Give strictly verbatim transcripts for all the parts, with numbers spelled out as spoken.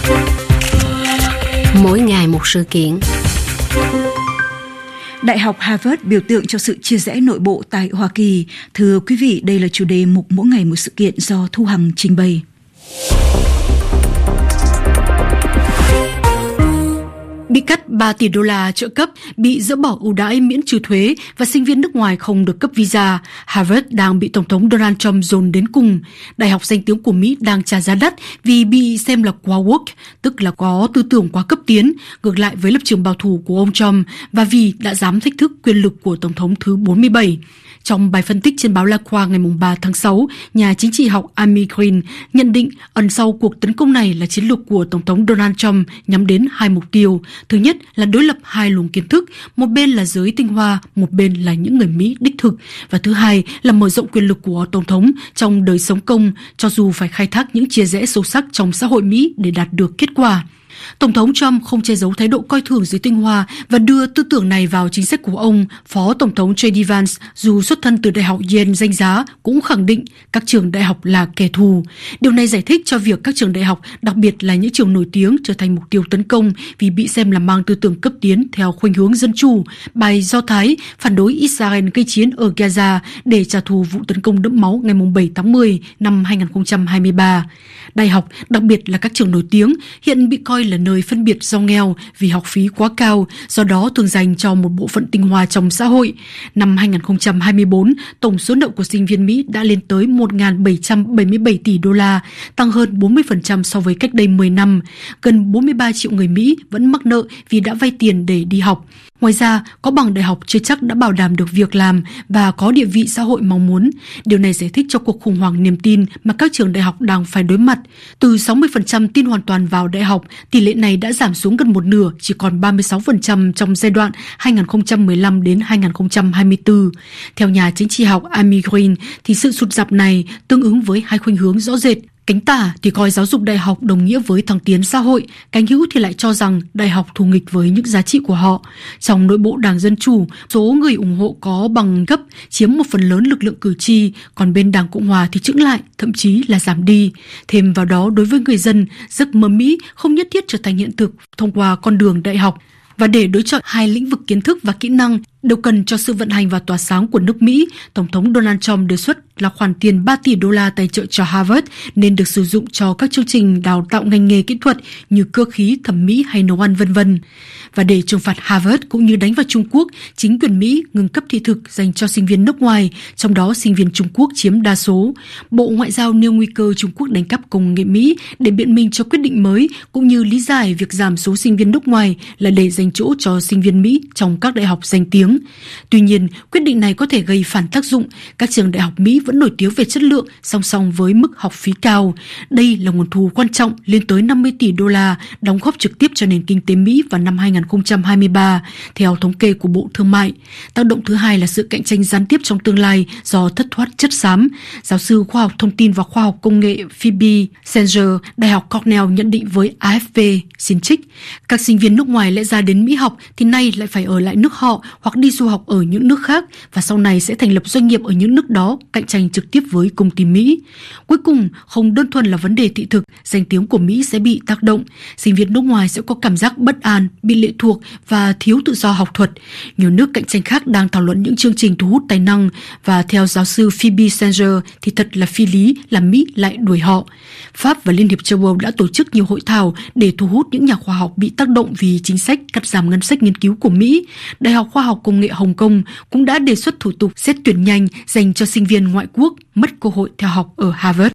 Mỗi ngày một sự kiện. Đại học Harvard biểu tượng cho sự chia rẽ nội bộ tại Hoa Kỳ. Thưa quý vị, đây là chủ đề mục Mỗi ngày một sự kiện do Thu Hằng trình bày. Bị cắt ba tỷ đô la trợ cấp, bị dỡ bỏ ưu đãi miễn trừ thuế và sinh viên nước ngoài không được cấp visa, Harvard đang bị Tổng thống Donald Trump dồn đến cùng. Đại học danh tiếng của Mỹ đang trả giá đắt vì bị xem là quá woke, tức là có tư tưởng quá cấp tiến, ngược lại với lập trường bảo thủ của ông Trump, và vì đã dám thách thức quyền lực của Tổng thống thứ bốn mươi bảy. Trong bài phân tích trên báo La Croix ngày ba tháng sáu, nhà chính trị học Amy Green nhận định ẩn sau cuộc tấn công này là chiến lược của Tổng thống Donald Trump nhắm đến hai mục tiêu. Thứ nhất là đối lập hai luồng kiến thức, một bên là giới tinh hoa, một bên là những người Mỹ đích thực. Và thứ hai là mở rộng quyền lực của Tổng thống trong đời sống công, cho dù phải khai thác những chia rẽ sâu sắc trong xã hội Mỹ để đạt được kết quả. Tổng thống Trump không che giấu thái độ coi thường giới tinh hoa và đưa tư tưởng này vào chính sách của ông. Phó Tổng thống J D Vance, dù xuất thân từ Đại học Yale danh giá, cũng khẳng định các trường đại học là kẻ thù. Điều này giải thích cho việc các trường đại học, đặc biệt là những trường nổi tiếng, trở thành mục tiêu tấn công vì bị xem là mang tư tưởng cấp tiến theo khuynh hướng dân chủ, bài Do Thái, phản đối Israel gây chiến ở Gaza để trả thù vụ tấn công đẫm máu ngày bảy tháng mười năm hai nghìn không trăm hai mươi ba. Đại học, đặc biệt là các trường nổi tiếng, hiện bị coi là nơi phân biệt giàu nghèo vì học phí quá cao, do đó thường dành cho một bộ phận tinh hoa trong xã hội. Năm hai nghìn không trăm hai mươi bốn, tổng số nợ của sinh viên Mỹ đã lên tới một nghìn bảy trăm bảy mươi bảy tỷ đô la, tăng hơn bốn mươi phần trăm so với cách đây mười năm. Gần bốn mươi ba triệu người Mỹ vẫn mắc nợ vì đã vay tiền để đi học. Ngoài ra, có bằng đại học chưa chắc đã bảo đảm được việc làm và có địa vị xã hội mong muốn. Điều này giải thích cho cuộc khủng hoảng niềm tin mà các trường đại học đang phải đối mặt. Từ sáu mươi phần trăm tin hoàn toàn vào đại học, tỷ lệ này đã giảm xuống gần một nửa, chỉ còn ba mươi sáu phần trăm trong giai đoạn hai nghìn không trăm mười lăm đến hai nghìn không trăm hai mươi tư. Theo nhà chính trị học Amy Green, thì sự sụt giảm này tương ứng với hai khuynh hướng rõ rệt. Cánh tả thì coi giáo dục đại học đồng nghĩa với thăng tiến xã hội, cánh hữu thì lại cho rằng đại học thù nghịch với những giá trị của họ. Trong nội bộ Đảng Dân Chủ, số người ủng hộ có bằng cấp chiếm một phần lớn lực lượng cử tri, còn bên Đảng Cộng Hòa thì chững lại, thậm chí là giảm đi. Thêm vào đó, đối với người dân, giấc mơ Mỹ không nhất thiết trở thành hiện thực thông qua con đường đại học. Và để đối chọi hai lĩnh vực kiến thức và kỹ năng đều cần cho sự vận hành và tỏa sáng của nước Mỹ, Tổng thống Donald Trump đề xuất là khoản tiền ba tỷ đô la tài trợ cho Harvard nên được sử dụng cho các chương trình đào tạo ngành nghề kỹ thuật như cơ khí, thẩm mỹ hay nấu ăn vân vân. Và để trừng phạt Harvard cũng như đánh vào Trung Quốc, chính quyền Mỹ ngừng cấp thị thực dành cho sinh viên nước ngoài, trong đó sinh viên Trung Quốc chiếm đa số. Bộ Ngoại giao nêu nguy cơ Trung Quốc đánh cắp công nghệ Mỹ để biện minh cho quyết định mới, cũng như lý giải việc giảm số sinh viên nước ngoài là để dành chỗ cho sinh viên Mỹ trong các đại học danh tiếng. Tuy nhiên, quyết định này có thể gây phản tác dụng. Các trường đại học Mỹ vẫn nổi tiếng về chất lượng song song với mức học phí cao. Đây là nguồn thu quan trọng lên tới năm mươi tỷ đô la, đóng góp trực tiếp cho nền kinh tế Mỹ vào năm hai nghìn không trăm hai mươi ba, theo thống kê của Bộ Thương mại. Tác động thứ hai là sự cạnh tranh gián tiếp trong tương lai do thất thoát chất xám. Giáo sư khoa học thông tin và khoa học công nghệ Phoebe Sanger, Đại học Cornell nhận định với A F P, xin trích: các sinh viên nước ngoài lẽ ra đến Mỹ học thì nay lại phải ở lại nước họ hoặc đi du học ở những nước khác và sau này sẽ thành lập doanh nghiệp ở những nước đó, cạnh tranh trực tiếp với công ty Mỹ. Cuối cùng, không đơn thuần là vấn đề thị thực, danh tiếng của Mỹ sẽ bị tác động. Sinh viên nước ngoài sẽ có cảm giác bất an, bị lệ thuộc và thiếu tự do học thuật. Nhiều nước cạnh tranh khác đang thảo luận những chương trình thu hút tài năng và theo giáo sư Phoebe Sanger thì thật là phi lý là Mỹ lại đuổi họ. Pháp và Liên hiệp châu Âu đã tổ chức nhiều hội thảo để thu hút những nhà khoa học bị tác động vì chính sách cắt giảm ngân sách nghiên cứu của Mỹ. Đại học Khoa học Công nghệ Hồng Kông cũng đã đề xuất thủ tục xét tuyển nhanh dành cho sinh viên ngoại quốc mất cơ hội theo học ở Harvard.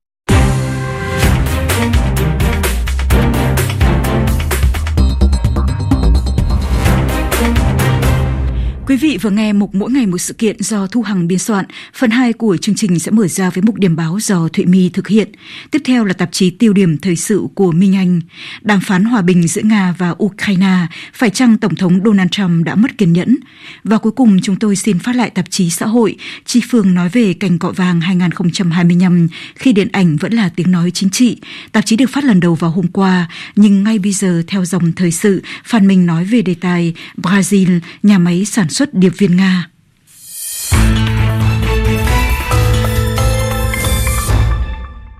Quý vị vừa nghe mục Mỗi ngày một sự kiện do Thu Hằng biên soạn. Phần hai của chương trình sẽ mở ra với mục điểm báo do Thụy My thực hiện. Tiếp theo là tạp chí Tiêu điểm thời sự của Minh Anh. Đàm phán hòa bình giữa Nga và Ukraine, phải chăng Tổng thống Donald Trump đã mất kiên nhẫn? Và cuối cùng chúng tôi xin phát lại tạp chí Xã hội. Chi Phương nói về cành cọ vàng hai nghìn không trăm hai mươi lăm khi điện ảnh vẫn là tiếng nói chính trị. Tạp chí được phát lần đầu vào hôm qua, nhưng ngay bây giờ theo dòng thời sự, Phan Minh nói về đề tài Brazil, nhà máy sản xuất điệp viên Nga.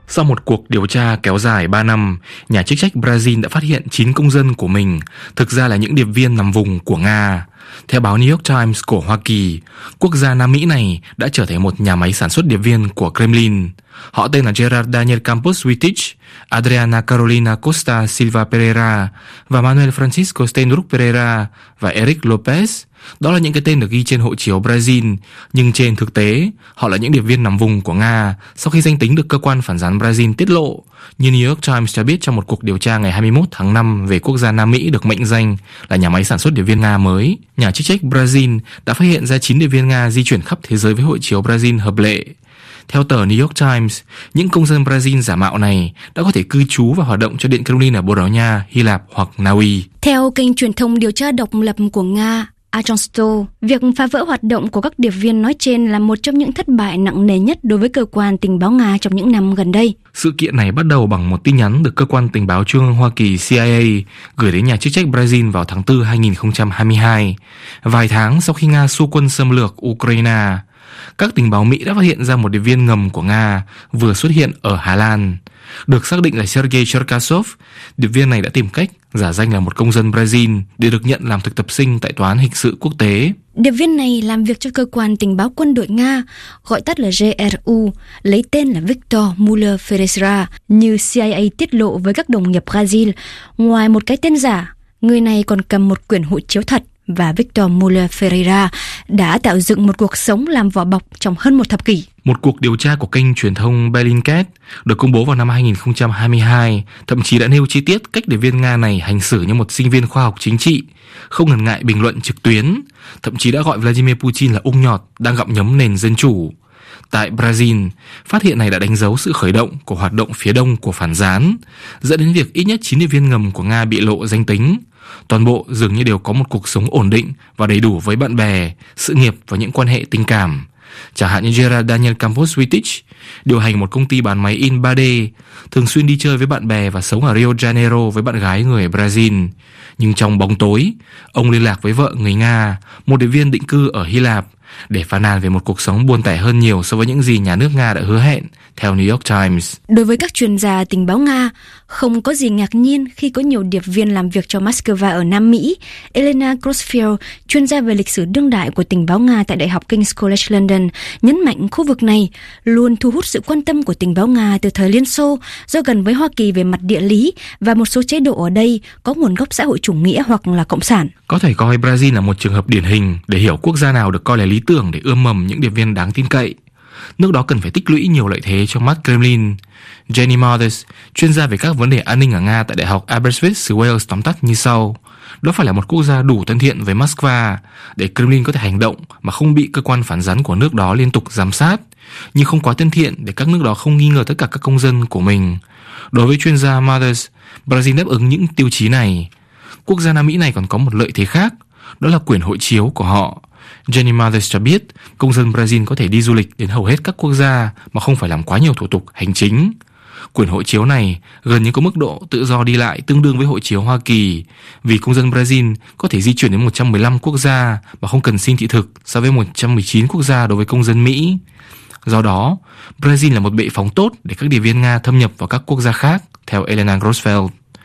Sau một cuộc điều tra kéo dài ba năm, nhà chức trách Brazil đã phát hiện chín công dân của mình thực ra là những điệp viên nằm vùng của Nga. Theo báo New York Times của Hoa Kỳ, quốc gia Nam Mỹ này đã trở thành một nhà máy sản xuất điệp viên của Kremlin. Họ tên là Gerard Daniel Campos Wittig, Adriana Carolina Costa Silva Pereira và Manuel Francisco Steinruck Pereira và Eric Lopez. Đó là những cái tên được ghi trên hộ chiếu Brazil, nhưng trên thực tế, họ là những điệp viên nằm vùng của Nga sau khi danh tính được cơ quan phản gián Brazil tiết lộ. Như New York Times cho biết trong một cuộc điều tra ngày hai mươi mốt tháng năm về quốc gia Nam Mỹ được mệnh danh là nhà máy sản xuất điệp viên Nga mới, nhà chức trách Brazil đã phát hiện ra chín điệp viên Nga di chuyển khắp thế giới với hộ chiếu Brazil hợp lệ. Theo tờ New York Times, những công dân Brazil giả mạo này đã có thể cư trú và hoạt động cho Điện Kremlin ở Bồ Đào Nha, Hy Lạp hoặc Na Uy. Theo kênh truyền thông điều tra độc lập của Nga, Ajansto, việc phá vỡ hoạt động của các điệp viên nói trên là một trong những thất bại nặng nề nhất đối với cơ quan tình báo Nga trong những năm gần đây. Sự kiện này bắt đầu bằng một tin nhắn được cơ quan tình báo trung ương Hoa Kỳ C I A gửi đến nhà chức trách Brazil vào tháng tư hai nghìn không trăm hai mươi hai, vài tháng sau khi Nga xua quân xâm lược Ukraine. Các tình báo Mỹ đã phát hiện ra một điệp viên ngầm của Nga vừa xuất hiện ở Hà Lan. Được xác định là Sergei Cherkasov, điệp viên này đã tìm cách giả danh là một công dân Brazil để được nhận làm thực tập sinh tại Tòa án Hình sự Quốc tế. Điệp viên này làm việc cho cơ quan tình báo quân đội Nga, gọi tắt là G R U, lấy tên là Victor Muller Ferreira. Như C I A tiết lộ với các đồng nghiệp Brazil, ngoài một cái tên giả, người này còn cầm một quyển hộ chiếu thật. Và Victor Muller Ferreira đã tạo dựng một cuộc sống làm vỏ bọc trong hơn một thập kỷ. Một cuộc điều tra của kênh truyền thông Bellingcat được công bố vào năm hai nghìn không trăm hai mươi hai thậm chí đã nêu chi tiết cách điệp viên Nga này hành xử như một sinh viên khoa học chính trị, không ngần ngại bình luận trực tuyến, thậm chí đã gọi Vladimir Putin là ung nhọt đang gặm nhấm nền dân chủ. Tại Brazil, phát hiện này đã đánh dấu sự khởi động của hoạt động phía đông của phản gián, dẫn đến việc ít nhất chín điệp viên ngầm của Nga bị lộ danh tính. Toàn bộ dường như đều có một cuộc sống ổn định và đầy đủ với bạn bè, sự nghiệp và những quan hệ tình cảm. Chẳng hạn như Gerard Daniel Campos Wittig, điều hành một công ty bán máy in ba D, thường xuyên đi chơi với bạn bè và sống ở Rio de Janeiro với bạn gái người Brazil. Nhưng trong bóng tối, ông liên lạc với vợ người Nga, một điệp viên định cư ở Hy Lạp, để phàn nàn về một cuộc sống buồn tẻ hơn nhiều so với những gì nhà nước Nga đã hứa hẹn, theo New York Times. Đối với các chuyên gia tình báo Nga, không có gì ngạc nhiên khi có nhiều điệp viên làm việc cho Moscow ở Nam Mỹ. Elena Grossfield, chuyên gia về lịch sử đương đại của tình báo Nga tại Đại học King's College London, nhấn mạnh khu vực này luôn thu hút sự quan tâm của tình báo Nga từ thời Liên Xô do gần với Hoa Kỳ về mặt địa lý và một số chế độ ở đây có nguồn gốc xã hội chủ nghĩa hoặc là cộng sản. Có thể coi Brazil là một trường hợp điển hình để hiểu quốc gia nào được coi là lý tưởng để ươm mầm những điệp viên đáng tin cậy. Nước đó cần phải tích lũy nhiều lợi thế trong mắt Kremlin. Jenny Marthes, chuyên gia về các vấn đề an ninh ở Nga tại Đại học Aberystwyth xứ Wales tóm tắt như sau: đó phải là một quốc gia đủ thân thiện với Moscow để Kremlin có thể hành động mà không bị cơ quan phản gián của nước đó liên tục giám sát, nhưng không quá thân thiện để các nước đó không nghi ngờ tất cả các công dân của mình. Đối với chuyên gia Marthes, Brazil đáp ứng những tiêu chí này. Quốc gia Nam Mỹ này còn có một lợi thế khác, đó là quyền hộ chiếu của họ. Jenny Marthes cho biết công dân Brazil có thể đi du lịch đến hầu hết các quốc gia mà không phải làm quá nhiều thủ tục hành chính. Quyền hộ chiếu này gần như có mức độ tự do đi lại tương đương với hộ chiếu Hoa Kỳ, vì công dân Brazil có thể di chuyển đến một trăm mười lăm quốc gia mà không cần xin thị thực so với một trăm mười chín quốc gia đối với công dân Mỹ. Do đó, Brazil là một bệ phóng tốt để các điệp viên Nga thâm nhập vào các quốc gia khác, theo Elena Grossfield.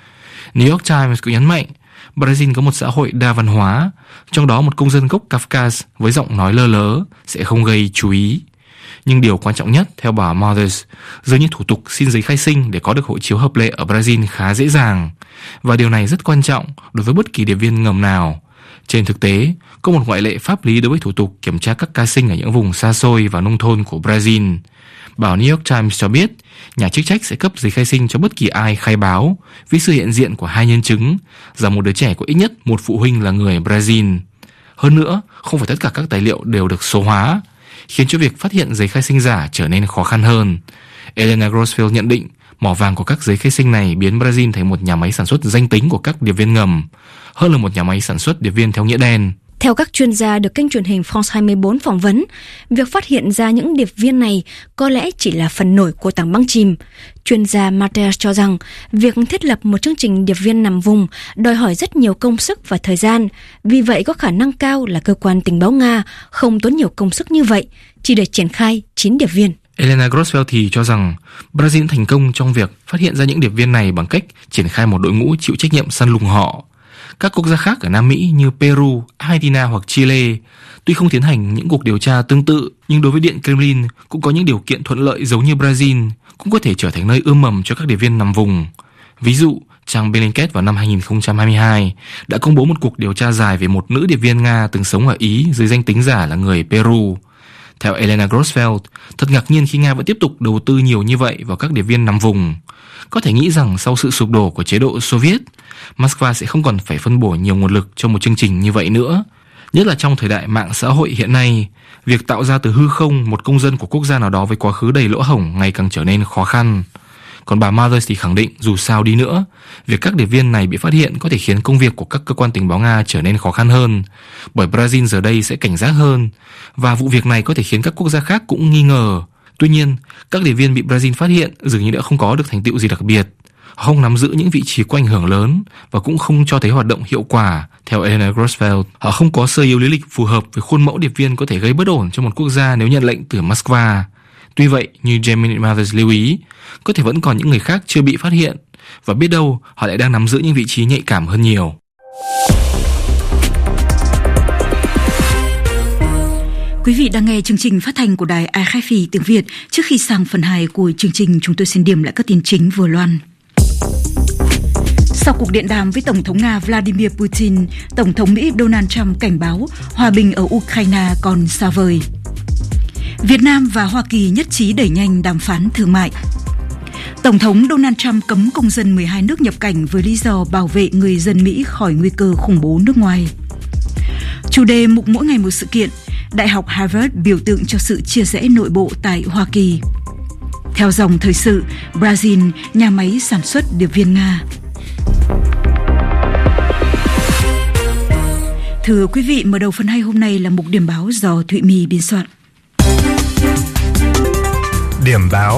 New York Times cũng nhấn mạnh Brazil có một xã hội đa văn hóa, trong đó một công dân gốc Kafkas với giọng nói lơ lớ sẽ không gây chú ý. Nhưng điều quan trọng nhất, theo bà Marthes, dường như thủ tục xin giấy khai sinh để có được hộ chiếu hợp lệ ở Brazil khá dễ dàng. Và điều này rất quan trọng đối với bất kỳ điệp viên ngầm nào. Trên thực tế, có một ngoại lệ pháp lý đối với thủ tục kiểm tra các ca sinh ở những vùng xa xôi và nông thôn của Brazil. Báo New York Times cho biết, nhà chức trách sẽ cấp giấy khai sinh cho bất kỳ ai khai báo vì sự hiện diện của hai nhân chứng rằng một đứa trẻ có ít nhất một phụ huynh là người Brazil. Hơn nữa, không phải tất cả các tài liệu đều được số hóa, khiến cho việc phát hiện giấy khai sinh giả trở nên khó khăn hơn. Elena Grossfield nhận định mỏ vàng của các giấy khai sinh này biến Brazil thành một nhà máy sản xuất danh tính của các điệp viên ngầm, hơn là một nhà máy sản xuất điệp viên theo nghĩa đen. Theo các chuyên gia được kênh truyền hình France hai mươi bốn phỏng vấn, việc phát hiện ra những điệp viên này có lẽ chỉ là phần nổi của tảng băng chìm. Chuyên gia Marthes cho rằng việc thiết lập một chương trình điệp viên nằm vùng đòi hỏi rất nhiều công sức và thời gian. Vì vậy có khả năng cao là cơ quan tình báo Nga không tốn nhiều công sức như vậy chỉ để triển khai chín điệp viên. Elena Grossfeld thì cho rằng Brazil thành công trong việc phát hiện ra những điệp viên này bằng cách triển khai một đội ngũ chịu trách nhiệm săn lùng họ. Các quốc gia khác ở Nam Mỹ như Peru, Argentina hoặc Chile tuy không tiến hành những cuộc điều tra tương tự, nhưng đối với Điện Kremlin cũng có những điều kiện thuận lợi giống như Brazil, cũng có thể trở thành nơi ươm mầm cho các điệp viên nằm vùng. Ví dụ, trang Bellingcat vào năm hai không hai hai đã công bố một cuộc điều tra dài về một nữ điệp viên Nga từng sống ở Ý dưới danh tính giả là người Peru. Theo Elena Grossfeld, thật ngạc nhiên khi Nga vẫn tiếp tục đầu tư nhiều như vậy vào các điệp viên nằm vùng. Có thể nghĩ rằng sau sự sụp đổ của chế độ Xô Viết, Moscow sẽ không còn phải phân bổ nhiều nguồn lực cho một chương trình như vậy nữa. Nhất là trong thời đại mạng xã hội hiện nay, việc tạo ra từ hư không một công dân của quốc gia nào đó với quá khứ đầy lỗ hổng ngày càng trở nên khó khăn. Còn bà Mothers thì khẳng định dù sao đi nữa, việc các điệp viên này bị phát hiện có thể khiến công việc của các cơ quan tình báo Nga trở nên khó khăn hơn, bởi Brazil giờ đây sẽ cảnh giác hơn, và vụ việc này có thể khiến các quốc gia khác cũng nghi ngờ. Tuy nhiên, các điệp viên bị Brazil phát hiện dường như đã không có được thành tựu gì đặc biệt. Họ không nắm giữ những vị trí có ảnh hưởng lớn và cũng không cho thấy hoạt động hiệu quả. Theo Elena Grossfeld, họ không có sơ yếu lý lịch phù hợp với khuôn mẫu điệp viên có thể gây bất ổn cho một quốc gia nếu nhận lệnh từ Moscow. Tuy vậy, như Jamie Mothers lưu ý, có thể vẫn còn những người khác chưa bị phát hiện, và biết đâu họ lại đang nắm giữ những vị trí nhạy cảm hơn nhiều. Quý vị đang nghe chương trình phát thanh của đài a ép pê tiếng Việt. Trước khi sang phần hai của chương trình, chúng tôi xin điểm lại các tin chính vừa loan. Sau cuộc điện đàm với Tổng thống Nga Vladimir Putin, Tổng thống Mỹ Donald Trump cảnh báo hòa bình ở Ukraine còn xa vời. Việt Nam và Hoa Kỳ nhất trí đẩy nhanh đàm phán thương mại. Tổng thống Donald Trump cấm công dân mười hai nước nhập cảnh với lý do bảo vệ người dân Mỹ khỏi nguy cơ khủng bố nước ngoài. Chủ đề mục mỗi ngày một sự kiện, Đại học Harvard biểu tượng cho sự chia rẽ nội bộ tại Hoa Kỳ. Theo dòng thời sự, Brazil, nhà máy sản xuất điệp viên Nga. Thưa quý vị, mở đầu phần hai hôm nay là mục điểm báo do Thụy My biên soạn. Điểm báo.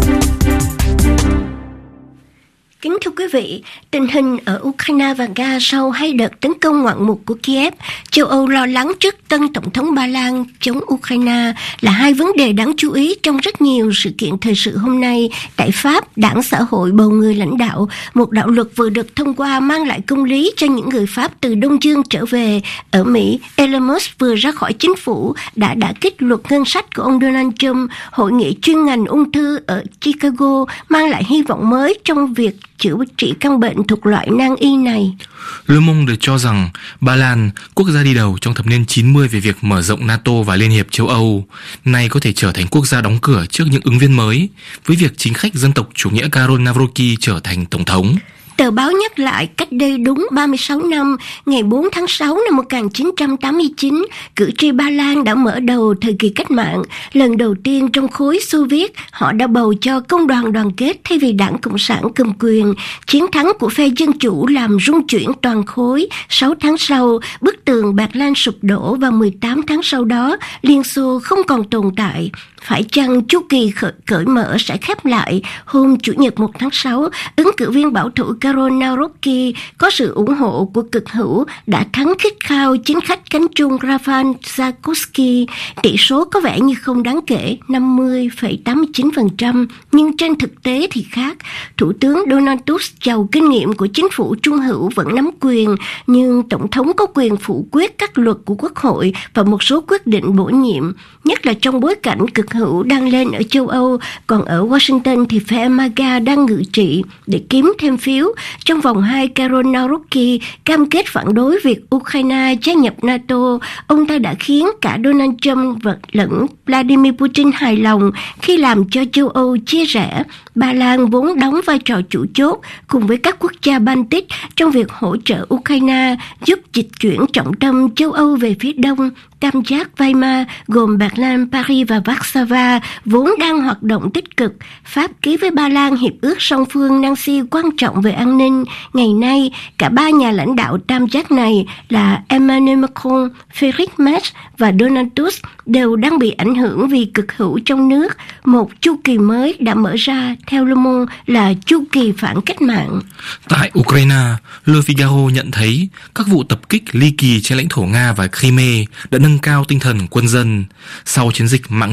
Kính thưa quý vị, tình hình ở Ukraine và Nga sau hai đợt tấn công ngoạn mục của Kiev, châu Âu lo lắng trước tân Tổng thống Ba Lan chống Ukraine là hai vấn đề đáng chú ý trong rất nhiều sự kiện thời sự hôm nay. Tại Pháp, Đảng Xã hội bầu người lãnh đạo, một đạo luật vừa được thông qua mang lại công lý cho những người Pháp từ Đông Dương trở về. Ở Mỹ, Elon Musk vừa ra khỏi chính phủ đã đả kích luật ngân sách của ông Donald Trump. Hội nghị chuyên ngành ung thư ở Chicago mang lại hy vọng mới trong việc chữa trị căn bệnh thuộc loại nan y này. Le Monde cho rằng Ba Lan, quốc gia đi đầu trong thập niên chín mươi về việc mở rộng NATO và Liên hiệp châu Âu, nay có thể trở thành quốc gia đóng cửa trước những ứng viên mới, với việc chính khách dân tộc chủ nghĩa Karol Nawrocki trở thành tổng thống. Tờ báo nhắc lại cách đây đúng ba mươi sáu năm, ngày bốn tháng sáu năm một nghìn chín trăm tám mươi chín, cử tri Ba Lan đã mở đầu thời kỳ cách mạng. Lần đầu tiên trong khối Xô Viết, họ đã bầu cho công đoàn đoàn kết thay vì đảng Cộng sản cầm quyền. Chiến thắng của phe Dân Chủ làm rung chuyển toàn khối. Sáu tháng sau, bức tường Bạc Lan sụp đổ và mười tám tháng sau đó, Liên Xô không còn tồn tại. Phải chăng chu kỳ khởi, cởi mở sẽ khép lại? Hôm Chủ nhật một tháng sáu, ứng cử viên bảo thủ Karol Nawrocki có sự ủng hộ của cực hữu đã thắng khít khao chính khách cánh trung Rafal Trzaskowski. Tỷ số có vẻ như không đáng kể, năm mươi phẩy tám mươi chín phần trăm, nhưng trên thực tế thì khác. Thủ tướng Donald Tusk giàu kinh nghiệm của chính phủ trung hữu vẫn nắm quyền, nhưng Tổng thống có quyền phủ quyết các luật của Quốc hội và một số quyết định bổ nhiệm, nhất là trong bối cảnh cực hữu đang lên ở châu Âu, còn ở Washington thì phe MAGA đang ngự trị. Để kiếm thêm phiếu, trong vòng hai, Karol Nawrocki cam kết phản đối việc Ukraine gia nhập NATO. Ông ta đã khiến cả Donald Trump và lẫn Vladimir Putin hài lòng khi làm cho châu Âu chia rẽ. Ba Lan vốn đóng vai trò chủ chốt cùng với các quốc gia Baltic trong việc hỗ trợ Ukraine, giúp dịch chuyển trọng tâm châu Âu về phía đông. Tam giác Weimar gồm Berlin, Paris và Warsaw vốn đang hoạt động tích cực. Pháp ký với Ba Lan hiệp ước song phương Nancy quan trọng về an ninh. Ngày nay, cả ba nhà lãnh đạo tam giác này là Emmanuel Macron, Friedrich Merz và Donald Tusk đều đang bị ảnh hưởng vì cực hữu trong nước. Một chu kỳ mới đã mở ra, theo Le Monde, là chu kỳ phản cách mạng. Tại Ukraine, Le Figaro nhận thấy các vụ tập kích ly kỳ trên lãnh thổ Nga và Crimea đã nâng cao tinh thần quân dân. Sau chiến dịch mạng nhện,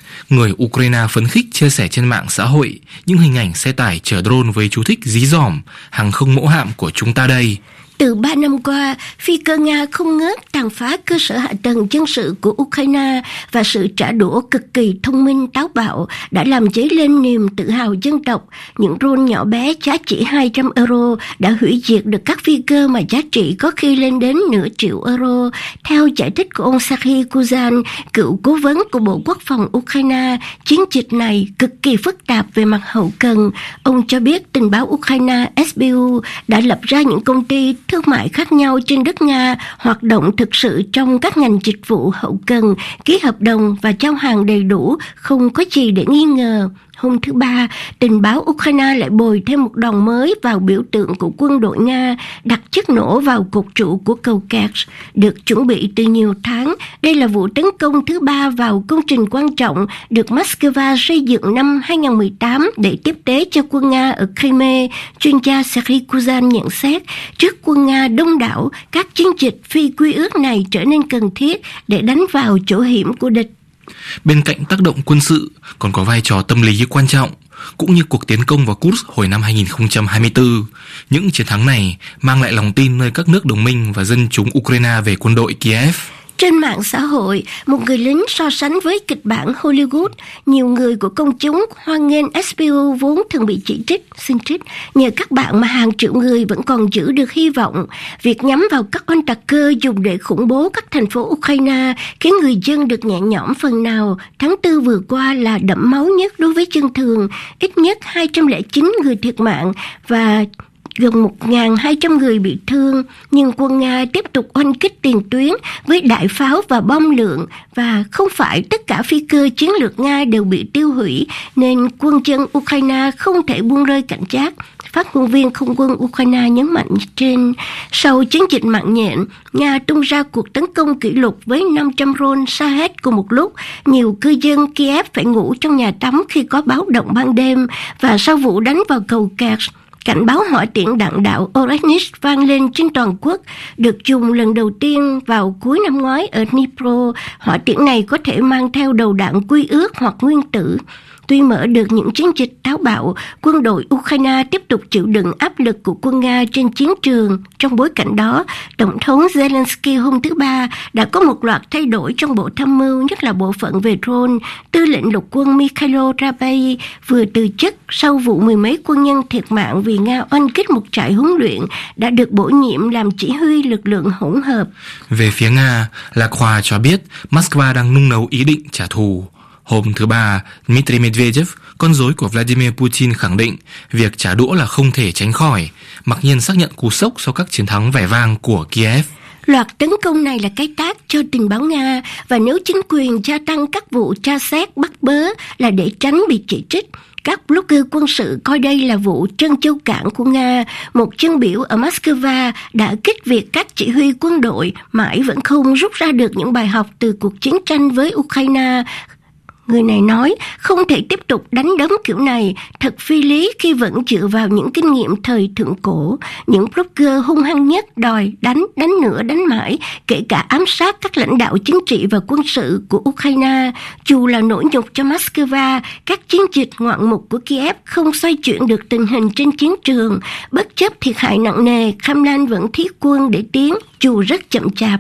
người Ukraine phấn khích chia sẻ trên mạng xã hội những hình ảnh xe tải chở drone với chú thích dí dỏm hàng không mẫu hạm của chúng ta đây. Từ ba năm qua, phi cơ Nga không ngớt tàn phá cơ sở hạ tầng dân sự của Ukraine và sự trả đũa cực kỳ thông minh táo bạo đã làm dấy lên niềm tự hào dân tộc. Những drone nhỏ bé giá chỉ hai trăm euro đã hủy diệt được các phi cơ mà giá trị có khi lên đến nửa triệu euro. Theo giải thích của ông Serhiy Kuzan, cựu cố vấn của Bộ Quốc phòng Ukraine, chiến dịch này cực kỳ phức tạp về mặt hậu cần. Ông cho biết tình báo Ukraine ét bê u đã lập ra những công ty thương mại khác nhau trên đất Nga, hoạt động thực sự trong các ngành dịch vụ hậu cần, ký hợp đồng và giao hàng đầy đủ, không có gì để nghi ngờ. Hôm thứ Ba, tình báo Ukraine lại bồi thêm một đòn mới vào biểu tượng của quân đội Nga, đặt chất nổ vào cột trụ của cầu Kerch. Được chuẩn bị từ nhiều tháng, đây là vụ tấn công thứ ba vào công trình quan trọng được Moscow xây dựng năm hai không một tám để tiếp tế cho quân Nga ở Crimea. Chuyên gia Serhiy Kuzan nhận xét, trước quân Nga đông đảo, các chiến dịch phi quy ước này trở nên cần thiết để đánh vào chỗ hiểm của địch. Bên cạnh tác động quân sự, còn có vai trò tâm lý quan trọng, cũng như cuộc tiến công vào Kursk hồi năm hai không hai tư. Những chiến thắng này mang lại lòng tin nơi các nước đồng minh và dân chúng Ukraine về quân đội Kiev. Trên mạng xã hội, một người lính so sánh với kịch bản Hollywood. Nhiều người của công chúng hoan nghênh ét bê u vốn thường bị chỉ trích, xin trích. Nhờ các bạn mà hàng triệu người vẫn còn giữ được hy vọng. Việc nhắm vào các oanh tạc cơ dùng để khủng bố các thành phố Ukraine khiến người dân được nhẹ nhõm phần nào. Tháng tư vừa qua là đẫm máu nhất đối với dân thường. Ít nhất hai trăm lẻ chín người thiệt mạng và gần một nghìn hai trăm người bị thương, nhưng quân Nga tiếp tục oanh kích tiền tuyến với đại pháo và bom lượng, và không phải tất cả phi cơ chiến lược Nga đều bị tiêu hủy, nên quân dân Ukraine không thể buông rơi cảnh giác. Phát ngôn viên không quân Ukraine nhấn mạnh trên. Sau chiến dịch mạng nhện, Nga tung ra cuộc tấn công kỷ lục với năm trăm drone Shahed cùng một lúc. Nhiều cư dân Kiev phải ngủ trong nhà tắm khi có báo động ban đêm, và sau vụ đánh vào cầu Kerch, cảnh báo hỏa tiễn đạn đạo Oresnit vang lên trên toàn quốc, được dùng lần đầu tiên vào cuối năm ngoái ở Dnipro. Hỏa tiễn này có thể mang theo đầu đạn quy ước hoặc nguyên tử. Tuy mở được những chiến dịch táo bạo, quân đội Ukraine tiếp tục chịu đựng áp lực của quân Nga trên chiến trường. Trong bối cảnh đó, Tổng thống Zelensky hôm thứ Ba đã có một loạt thay đổi trong bộ tham mưu, nhất là bộ phận về drone. Tư lệnh lục quân Mikhailo Rabai vừa từ chức sau vụ mười mấy quân nhân thiệt mạng vì Nga oanh kích một trại huấn luyện, đã được bổ nhiệm làm chỉ huy lực lượng hỗn hợp. Về phía Nga, Lạc Hòa cho biết Moscow đang nung nấu ý định trả thù. Hôm thứ Ba, Dmitry Medvedev, con rối của Vladimir Putin, khẳng định việc trả đũa là không thể tránh khỏi, mặc nhiên xác nhận cú sốc sau các chiến thắng vẻ vang của Kiev. Loạt tấn công này là cái tát cho tình báo Nga, và nếu chính quyền gia tăng các vụ tra xét bắt bớ là để tránh bị chỉ trích. Các blogger quân sự coi đây là vụ trân châu cảng của Nga. Một dân biểu ở Moscow đã kích việc các chỉ huy quân đội mãi vẫn không rút ra được những bài học từ cuộc chiến tranh với Ukraine. Người này nói, không thể tiếp tục đánh đấm kiểu này, thật phi lý khi vẫn dựa vào những kinh nghiệm thời thượng cổ. Những blogger hung hăng nhất đòi đánh, đánh nữa, đánh mãi, kể cả ám sát các lãnh đạo chính trị và quân sự của Ukraine. Dù là nỗi nhục cho Moscow, các chiến dịch ngoạn mục của Kiev không xoay chuyển được tình hình trên chiến trường. Bất chấp thiệt hại nặng nề, Kremlin vẫn thiết quân để tiến, dù rất chậm chạp.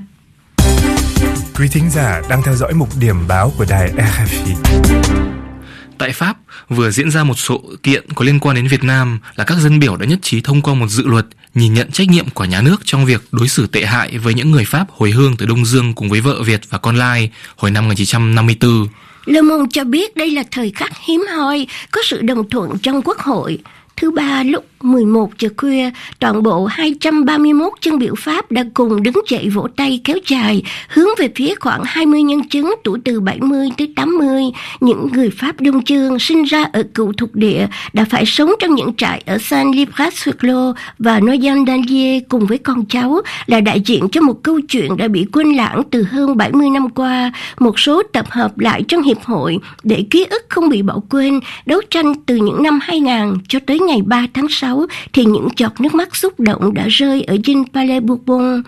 Quý thính giả đang theo dõi mục điểm báo của đài rờ ép i. Tại Pháp, vừa diễn ra một sự kiện có liên quan đến Việt Nam là các dân biểu đã nhất trí thông qua một dự luật nhìn nhận trách nhiệm của nhà nước trong việc đối xử tệ hại với những người Pháp hồi hương từ Đông Dương cùng với vợ Việt và con lai hồi năm một nghìn chín trăm năm mươi tư. Le Monde cho biết đây là thời khắc hiếm hoi có sự đồng thuận trong Quốc hội. Thứ Ba lúc mười một giờ khuya, toàn bộ hai trăm ba mươi mốt dân biểu Pháp đã cùng đứng dậy vỗ tay kéo dài, hướng về phía khoảng hai mươi nhân chứng tuổi từ bảy mươi tới tám mươi. Những người Pháp Đông Dương sinh ra ở cựu thuộc địa đã phải sống trong những trại ở Saint-Lipprat-sur-Lot và Noyant-Danier cùng với con cháu, là đại diện cho một câu chuyện đã bị quên lãng từ hơn bảy mươi năm qua. Một số tập hợp lại trong hiệp hội để ký ức không bị bỏ quên, đấu tranh từ những năm hai nghìn cho tới ngày ba tháng sáu, thì những giọt nước mắt xúc động đã rơi ở dinh Palais Bourbon.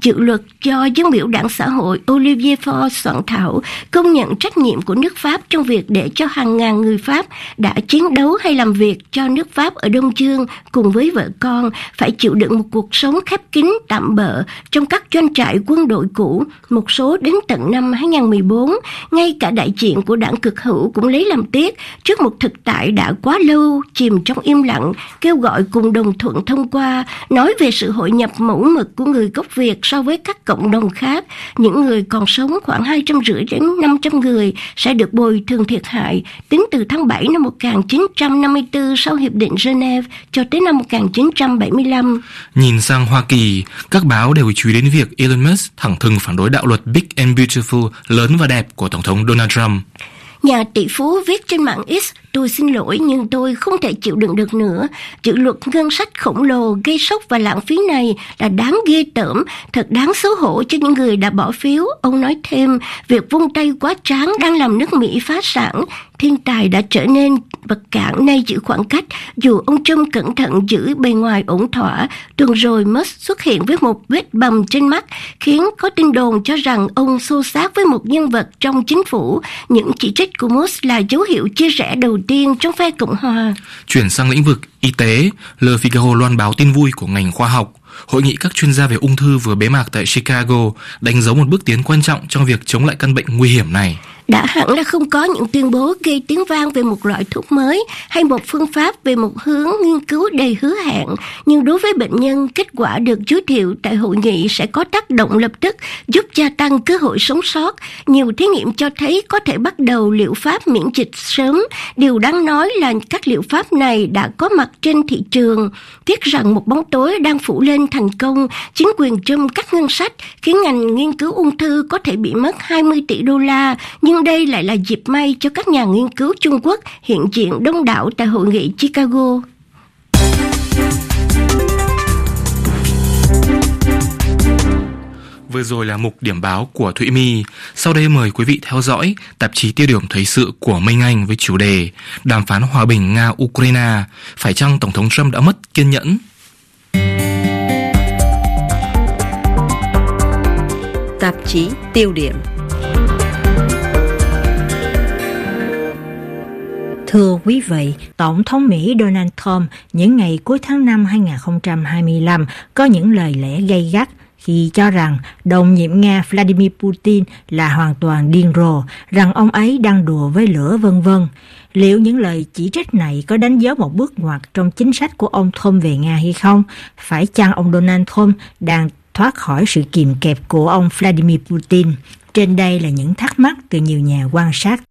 Dự luật do dân biểu đảng xã hội Olivier Faure soạn thảo công nhận trách nhiệm của nước Pháp trong việc để cho hàng ngàn người Pháp đã chiến đấu hay làm việc cho nước Pháp ở Đông Dương cùng với vợ con phải chịu đựng một cuộc sống khép kín tạm bợ trong các doanh trại quân đội cũ, một số đến tận năm hai không một bốn. Ngay cả đại diện của đảng cực hữu cũng lấy làm tiếc trước một thực tại đã quá lâu chìm trong im lặng, kêu gọi cùng đồng thuận thông qua, nói về sự hội nhập mẫu mực của người gốc Việt so với các cộng đồng khác. Những người còn sống khoảng hai trăm rưỡi đến năm trăm người sẽ được bồi thường thiệt hại tính từ tháng bảy năm một nghìn chín trăm năm mươi tư sau Hiệp định Geneva cho tới năm một nghìn chín trăm bảy mươi lăm. Nhìn sang Hoa Kỳ, các báo đều chú ý đến việc Elon Musk thẳng thừng phản đối đạo luật Big and Beautiful lớn và đẹp của Tổng thống Donald Trump. Nhà tỷ phú viết trên mạng X: "Tôi xin lỗi nhưng tôi không thể chịu đựng được nữa. Dự luật ngân sách khổng lồ gây sốc và lãng phí này là đáng ghê tởm, thật đáng xấu hổ cho những người đã bỏ phiếu." Ông nói thêm, việc vung tay quá tráng đang làm nước Mỹ phá sản. Thiên tài đã trở nên vật cản nay giữ khoảng cách, dù ông Trump cẩn thận giữ bề ngoài ổn thỏa. Tuần rồi Musk xuất hiện với một vết bầm trên mắt, khiến có tin đồn cho rằng ông xô xát với một nhân vật trong chính phủ. Những chỉ trích của Musk là dấu hiệu chia rẽ đầu tiên trong phe Cộng hòa. Chuyển sang lĩnh vực y tế, Le Figaro loan báo tin vui của ngành khoa học. Hội nghị các chuyên gia về ung thư vừa bế mạc tại Chicago đánh dấu một bước tiến quan trọng trong việc chống lại căn bệnh nguy hiểm này. Đã hẳn là không có những tuyên bố gây tiếng vang về một loại thuốc mới hay một phương pháp về một hướng nghiên cứu đầy hứa hẹn, nhưng đối với bệnh nhân, kết quả được giới thiệu tại hội nghị sẽ có tác động lập tức, giúp gia tăng cơ hội sống sót. Nhiều thí nghiệm cho thấy có thể bắt đầu liệu pháp miễn dịch sớm. Điều đáng nói là các liệu pháp này đã có mặt trên thị trường. Tiếc rằng một bóng tối đang phủ lên thành công. Chính quyền Trump cắt ngân sách khiến ngành nghiên cứu ung thư có thể bị mất hai mươi tỷ đô la, nhưng đây lại là dịp may cho các nhà nghiên cứu Trung Quốc hiện diện đông đảo tại hội nghị Chicago. Vừa rồi là mục điểm báo của Thụy My. Sau đây mời quý vị theo dõi tạp chí tiêu điểm thời sự của Minh Anh với chủ đề Đàm phán hòa bình Nga-Ukraine. Phải chăng Tổng thống Trump đã mất kiên nhẫn? Tạp chí tiêu điểm. Thưa quý vị, Tổng thống Mỹ Donald Trump những ngày cuối tháng năm hai không hai lăm có những lời lẽ gay gắt khi cho rằng đồng nhiệm Nga Vladimir Putin là hoàn toàn điên rồ, rằng ông ấy đang đùa với lửa vân vân. Liệu những lời chỉ trích này có đánh dấu một bước ngoặt trong chính sách của ông Trump về Nga hay không? Phải chăng ông Donald Trump đang thoát khỏi sự kìm kẹp của ông Vladimir Putin? Trên đây là những thắc mắc từ nhiều nhà quan sát.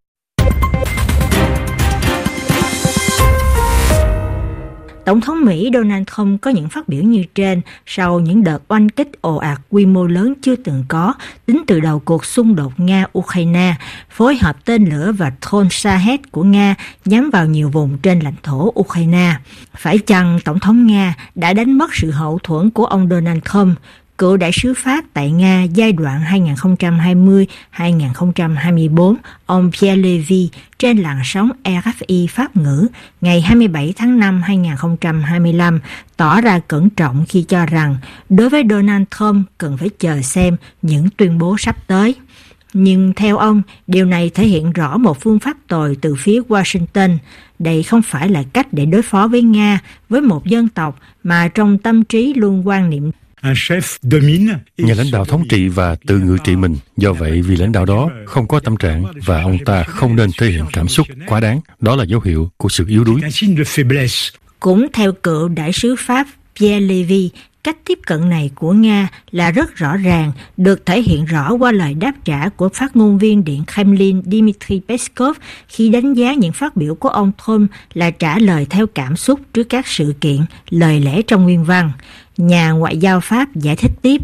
Tổng thống Mỹ Donald Trump có những phát biểu như trên sau những đợt oanh kích ồ ạt quy mô lớn chưa từng có tính từ đầu cuộc xung đột Nga-Ukraine, phối hợp tên lửa và drone Shahed của Nga nhắm vào nhiều vùng trên lãnh thổ Ukraine. Phải chăng Tổng thống Nga đã đánh mất sự hậu thuẫn của ông Donald Trump? Cựu đại sứ Pháp tại Nga giai đoạn hai không hai không đến hai không hai tư, ông Pierre Levy trên làn sóng rờ ép i Pháp ngữ ngày hai mươi bảy tháng năm hai không hai lăm tỏ ra cẩn trọng khi cho rằng đối với Donald Trump cần phải chờ xem những tuyên bố sắp tới. Nhưng theo ông, điều này thể hiện rõ một phương pháp tồi từ phía Washington. Đây không phải là cách để đối phó với Nga, với một dân tộc mà trong tâm trí luôn quan niệm nhà lãnh đạo thống trị và tự ngự trị mình. Do vậy, vì lãnh đạo đó không có tâm trạng và ông ta không nên thể hiện cảm xúc quá đáng. Đó là dấu hiệu của sự yếu đuối. Cũng theo cựu đại sứ Pháp Pierre Levy, cách tiếp cận này của Nga là rất rõ ràng, được thể hiện rõ qua lời đáp trả của phát ngôn viên Điện Kremlin Dmitry Peskov khi đánh giá những phát biểu của ông Trump là trả lời theo cảm xúc trước các sự kiện, lời lẽ trong nguyên văn. Nhà ngoại giao Pháp giải thích tiếp.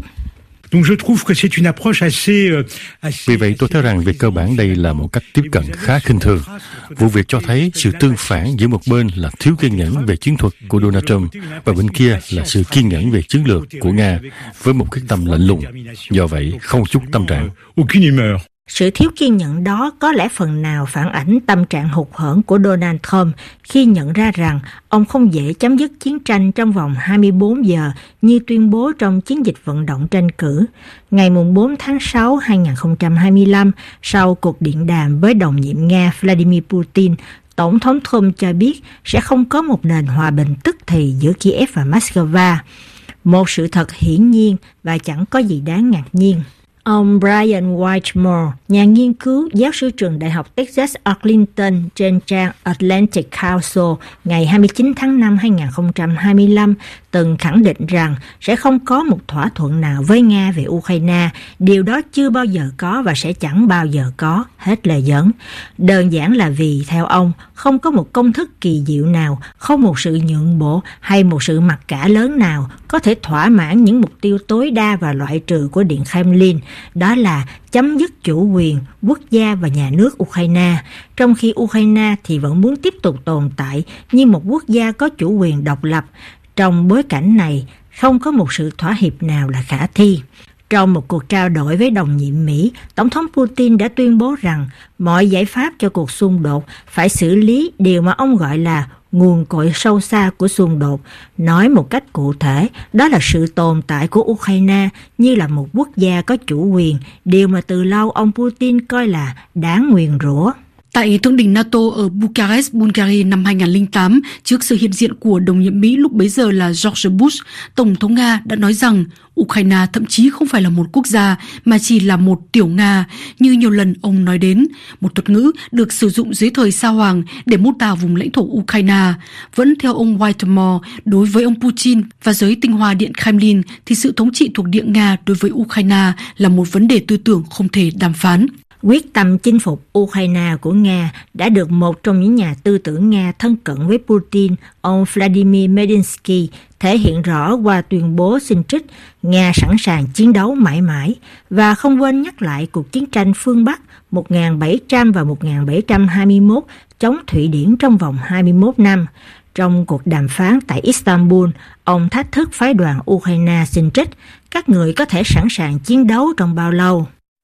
Vì vậy tôi thấy rằng về cơ bản đây là một cách tiếp cận khá khinh thường. Vụ việc cho thấy sự tương phản giữa một bên là thiếu kiên nhẫn về chiến thuật của Donald Trump và bên kia là sự kiên nhẫn về chiến lược của Nga với một quyết tâm lạnh lùng. Do vậy không chút tâm trạng. Sự thiếu kiên nhẫn đó có lẽ phần nào phản ảnh tâm trạng hụt hẫng của Donald Trump khi nhận ra rằng ông không dễ chấm dứt chiến tranh trong vòng hai mươi bốn giờ như tuyên bố trong chiến dịch vận động tranh cử. Ngày bốn tháng sáu năm hai nghìn không trăm hai mươi lăm, sau cuộc điện đàm với đồng nhiệm Nga Vladimir Putin, Tổng thống Trump cho biết sẽ không có một nền hòa bình tức thì giữa Kiev và Moscow. Một sự thật hiển nhiên và chẳng có gì đáng ngạc nhiên. Ông Brian Whitmore, nhà nghiên cứu, giáo sư trường Đại học Texas Arlington trên trang Atlantic Council ngày hai mươi chín tháng năm năm hai nghìn không trăm hai mươi lăm từng khẳng định rằng sẽ không có một thỏa thuận nào với Nga về Ukraine. Điều đó chưa bao giờ có và sẽ chẳng bao giờ có, hết lời dẫn. Đơn giản là vì, theo ông, không có một công thức kỳ diệu nào, không một sự nhượng bộ hay một sự mặc cả lớn nào có thể thỏa mãn những mục tiêu tối đa và loại trừ của Điện Kremlin. Đó là chấm dứt chủ quyền, quốc gia và nhà nước Ukraine, trong khi Ukraine thì vẫn muốn tiếp tục tồn tại như một quốc gia có chủ quyền độc lập. Trong bối cảnh này, không có một sự thỏa hiệp nào là khả thi. Trong một cuộc trao đổi với đồng nhiệm Mỹ, Tổng thống Putin đã tuyên bố rằng mọi giải pháp cho cuộc xung đột phải xử lý điều mà ông gọi là nguồn cội sâu xa của xung đột. Nói một cách cụ thể, đó là sự tồn tại của Ukraine như là một quốc gia có chủ quyền, điều mà từ lâu ông Putin coi là đáng nguyền rủa. Tại Thượng đỉnh NATO ở Bucharest, Bulgaria năm hai nghìn không trăm lẻ tám, trước sự hiện diện của đồng nhiệm Mỹ lúc bấy giờ là George Bush, Tổng thống Nga đã nói rằng Ukraine thậm chí không phải là một quốc gia mà chỉ là một tiểu Nga, như nhiều lần ông nói đến, một thuật ngữ được sử dụng dưới thời Sa Hoàng để mô tả vùng lãnh thổ Ukraine. Vẫn theo ông Whitmore, đối với ông Putin và giới tinh hoa Điện Kremlin thì sự thống trị thuộc địa Nga đối với Ukraine là một vấn đề tư tưởng không thể đàm phán. Quyết tâm chinh phục Ukraine của Nga đã được một trong những nhà tư tưởng Nga thân cận với Putin, ông Vladimir Medinsky, thể hiện rõ qua tuyên bố xin trích Nga sẵn sàng chiến đấu mãi mãi và không quên nhắc lại cuộc chiến tranh phương Bắc một nghìn bảy trăm và một nghìn bảy trăm hai mươi mốt chống Thụy Điển trong vòng hai mươi mốt năm. Trong cuộc đàm phán tại Istanbul, ông thách thức phái đoàn Ukraine xin trích các người có thể sẵn sàng chiến đấu trong bao lâu.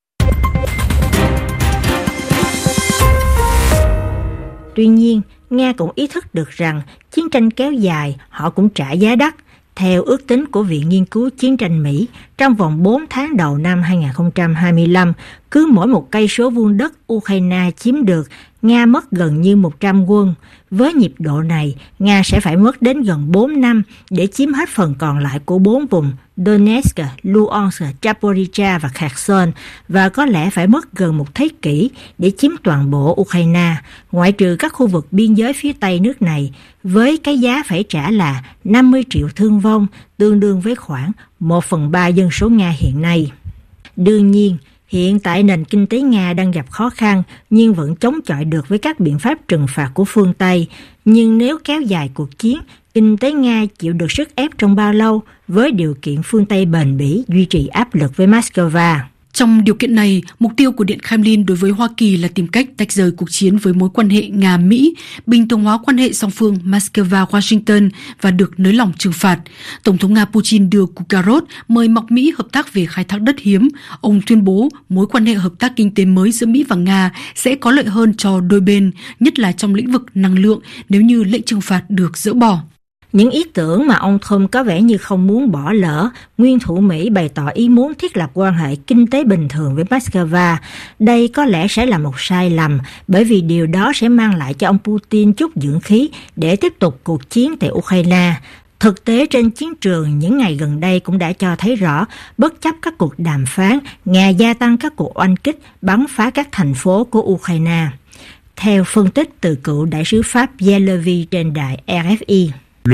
Tuy nhiên, Nga cũng ý thức được rằng chiến tranh kéo dài, họ cũng trả giá đắt. Theo ước tính của Viện Nghiên cứu Chiến tranh Mỹ, trong vòng bốn tháng đầu năm hai nghìn không trăm hai mươi lăm, cứ mỗi một cây số vuông đất Ukraine chiếm được, Nga mất gần như một trăm quân. Với nhịp độ này, Nga sẽ phải mất đến gần bốn năm để chiếm hết phần còn lại của bốn vùng Donetsk, Luhansk, Zaporizhzhia và Kherson, và có lẽ phải mất gần một thế kỷ để chiếm toàn bộ Ukraine, ngoại trừ các khu vực biên giới phía Tây nước này, với cái giá phải trả là năm mươi triệu thương vong, tương đương với khoảng một phần ba dân số Nga hiện nay. Đương nhiên, hiện tại nền kinh tế Nga đang gặp khó khăn nhưng vẫn chống chọi được với các biện pháp trừng phạt của phương Tây. Nhưng nếu kéo dài cuộc chiến, kinh tế Nga chịu được sức ép trong bao lâu với điều kiện phương Tây bền bỉ duy trì áp lực với Moscow? Trong điều kiện này, mục tiêu của Điện Kremlin đối với Hoa Kỳ là tìm cách tách rời cuộc chiến với mối quan hệ Nga-Mỹ, bình thường hóa quan hệ song phương Moscow-Washington và được nới lỏng trừng phạt. Tổng thống Nga Putin đưa Kukarot mời mọc Mỹ hợp tác về khai thác đất hiếm. Ông tuyên bố mối quan hệ hợp tác kinh tế mới giữa Mỹ và Nga sẽ có lợi hơn cho đôi bên, nhất là trong lĩnh vực năng lượng nếu như lệnh trừng phạt được dỡ bỏ. Những ý tưởng mà ông Trump có vẻ như không muốn bỏ lỡ, nguyên thủ Mỹ bày tỏ ý muốn thiết lập quan hệ kinh tế bình thường với Moscow. Đây có lẽ sẽ là một sai lầm, bởi vì điều đó sẽ mang lại cho ông Putin chút dưỡng khí để tiếp tục cuộc chiến tại Ukraine. Thực tế trên chiến trường những ngày gần đây cũng đã cho thấy rõ, bất chấp các cuộc đàm phán, Nga gia tăng các cuộc oanh kích bắn phá các thành phố của Ukraine. Theo phân tích từ cựu đại sứ Pháp Yelevi trên đài R F I.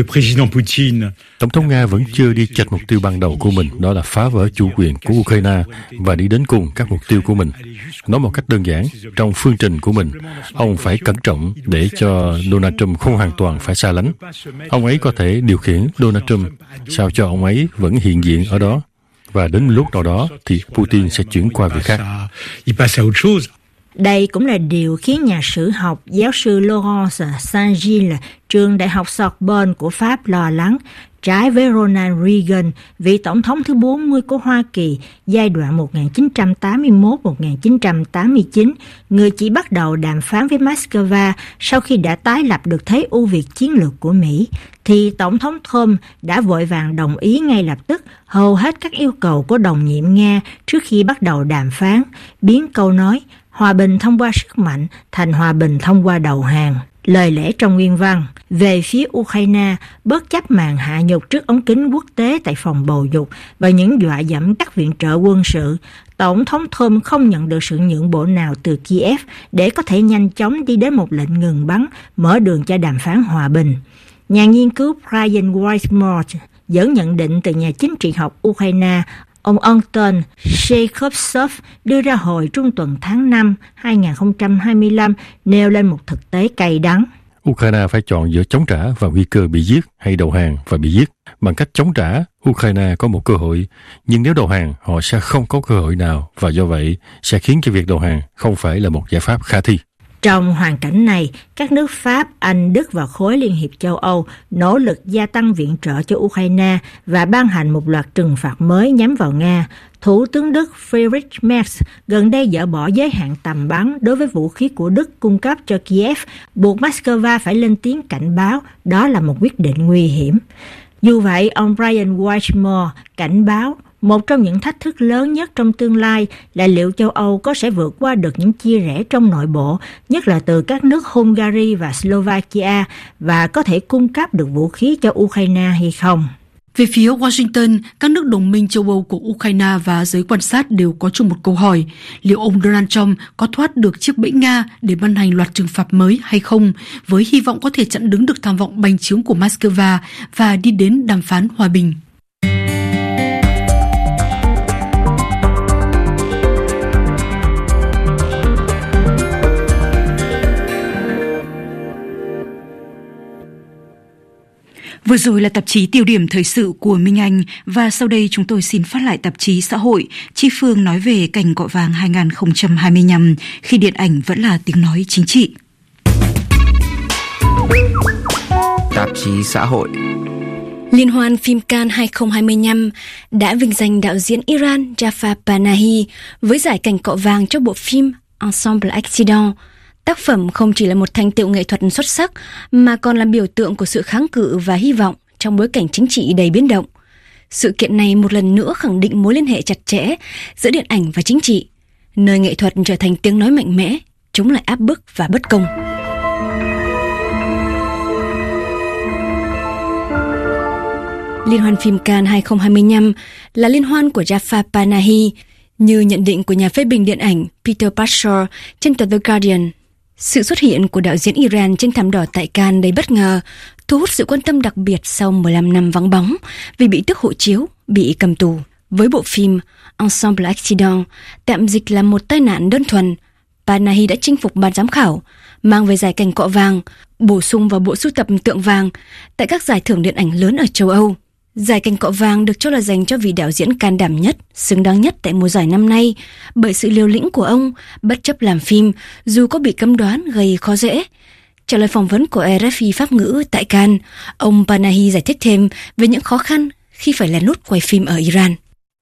Tổng thống Nga vẫn chưa đi chạch mục tiêu ban đầu của mình, đó là phá vỡ chủ quyền của Ukraine và đi đến cùng các mục tiêu của mình. Nói một cách đơn giản, trong phương trình của mình, ông phải cẩn trọng để cho Donald Trump không hoàn toàn phải xa lánh. Ông ấy có thể điều khiển Donald Trump sao cho ông ấy vẫn hiện diện ở đó, và đến lúc nào đó thì Putin sẽ chuyển qua việc khác. Đây cũng là điều khiến nhà sử học giáo sư Laurence Saint-Gilles, trường Đại học Sorbonne của Pháp lo lắng. Trái với Ronald Reagan, vị tổng thống thứ bốn mươi của Hoa Kỳ giai đoạn một nghìn chín trăm tám mươi mốt đến một nghìn chín trăm tám mươi chín, người chỉ bắt đầu đàm phán với Moscow sau khi đã tái lập được thế ưu việt chiến lược của Mỹ, thì Tổng thống Trump đã vội vàng đồng ý ngay lập tức hầu hết các yêu cầu của đồng nhiệm Nga trước khi bắt đầu đàm phán, biến câu nói hòa bình thông qua sức mạnh thành hòa bình thông qua đầu hàng. Lời lẽ trong nguyên văn, về phía Ukraine, bất chấp màn hạ nhục trước ống kính quốc tế tại phòng bầu dục và những dọa dẫm các viện trợ quân sự, Tổng thống Trump không nhận được sự nhượng bộ nào từ Kiev để có thể nhanh chóng đi đến một lệnh ngừng bắn, mở đường cho đàm phán hòa bình. Nhà nghiên cứu Brian Whitmore dẫn nhận định từ nhà chính trị học Ukraine, ông Anton Chekovsov đưa ra hồi trung tuần tháng năm hai nghìn không trăm hai mươi lăm, nêu lên một thực tế cay đắng. Ukraine phải chọn giữa chống trả và nguy cơ bị giết hay đầu hàng và bị giết. Bằng cách chống trả, Ukraine có một cơ hội, nhưng nếu đầu hàng, họ sẽ không có cơ hội nào và do vậy sẽ khiến cho việc đầu hàng không phải là một giải pháp khả thi. Trong hoàn cảnh này, các nước Pháp, Anh, Đức và khối Liên hiệp châu Âu nỗ lực gia tăng viện trợ cho Ukraine và ban hành một loạt trừng phạt mới nhắm vào Nga. Thủ tướng Đức Friedrich Merz gần đây dỡ bỏ giới hạn tầm bắn đối với vũ khí của Đức cung cấp cho Kiev, buộc Moscow phải lên tiếng cảnh báo đó là một quyết định nguy hiểm. Dù vậy, ông Brian Whitmore cảnh báo một trong những thách thức lớn nhất trong tương lai là liệu châu Âu có sẽ vượt qua được những chia rẽ trong nội bộ, nhất là từ các nước Hungary và Slovakia, và có thể cung cấp được vũ khí cho Ukraine hay không. Về phía Washington, các nước đồng minh châu Âu của Ukraine và giới quan sát đều có chung một câu hỏi: liệu ông Donald Trump có thoát được chiếc bẫy Nga để ban hành loạt trừng phạt mới hay không, với hy vọng có thể chặn đứng được tham vọng bành trướng của Moscow và đi đến đàm phán hòa bình. Vừa rồi là tạp chí Tiêu điểm thời sự của Minh Anh, và sau đây chúng tôi xin phát lại tạp chí Xã hội. Chi Phương nói về cành cọ vàng hai không hai lăm khi điện ảnh vẫn là tiếng nói chính trị. Tạp chí Xã hội. Liên hoan phim Cannes hai không hai lăm đã vinh danh đạo diễn Iran Jafar Panahi với giải cành cọ vàng cho bộ phim Ensemble Accident. Tác phẩm không chỉ là một thành tựu nghệ thuật xuất sắc mà còn là biểu tượng của sự kháng cự và hy vọng trong bối cảnh chính trị đầy biến động. Sự kiện này một lần nữa khẳng định mối liên hệ chặt chẽ giữa điện ảnh và chính trị, nơi nghệ thuật trở thành tiếng nói mạnh mẽ chống lại áp bức và bất công. Liên hoan phim Cannes hai không hai lăm là liên hoan của Jafar Panahi, như nhận định của nhà phê bình điện ảnh Peter Pastor trên tờ The Guardian. Sự xuất hiện của đạo diễn Iran trên thảm đỏ tại Cannes đầy bất ngờ, thu hút sự quan tâm đặc biệt sau mười lăm năm vắng bóng vì bị tước hộ chiếu, bị cầm tù. Với bộ phim Ensemble Accident, tạm dịch là một tai nạn đơn thuần, Panahi đã chinh phục ban giám khảo, mang về giải cành cọ vàng, bổ sung vào bộ sưu tập tượng vàng tại các giải thưởng điện ảnh lớn ở châu Âu. Giải cành cọ vàng được cho là dành cho vị đạo diễn can đảm nhất, xứng đáng nhất tại mùa giải năm nay bởi sự liều lĩnh của ông, bất chấp làm phim dù có bị cấm đoán gây khó dễ. Trả lời phỏng vấn của R F I Pháp ngữ tại Cannes, ông Panahi giải thích thêm về những khó khăn khi phải lén lút quay phim ở Iran.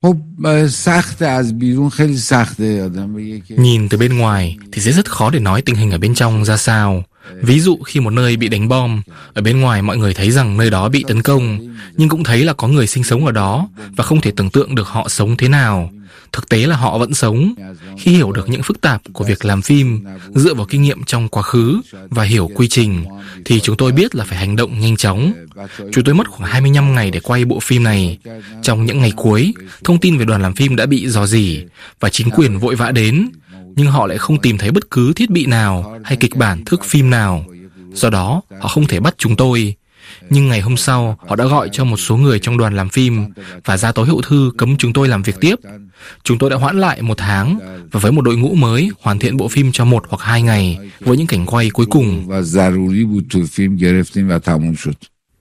Nhìn từ bên ngoài thì sẽ rất khó để nói tình hình ở bên trong ra sao. Ví dụ khi một nơi bị đánh bom, ở bên ngoài mọi người thấy rằng nơi đó bị tấn công, nhưng cũng thấy là có người sinh sống ở đó và không thể tưởng tượng được họ sống thế nào. Thực tế là họ vẫn sống. Khi hiểu được những phức tạp của việc làm phim, dựa vào kinh nghiệm trong quá khứ và hiểu quy trình, thì chúng tôi biết là phải hành động nhanh chóng. Chúng tôi mất khoảng hai mươi lăm ngày để quay bộ phim này. Trong những ngày cuối, thông tin về đoàn làm phim đã bị rò rỉ và chính quyền vội vã đến, nhưng họ lại không tìm thấy bất cứ thiết bị nào hay kịch bản thước phim nào. Do đó, họ không thể bắt chúng tôi. Nhưng ngày hôm sau, họ đã gọi cho một số người trong đoàn làm phim và ra tối hậu thư cấm chúng tôi làm việc tiếp. Chúng tôi đã hoãn lại một tháng và với một đội ngũ mới hoàn thiện bộ phim cho một hoặc hai ngày với những cảnh quay cuối cùng.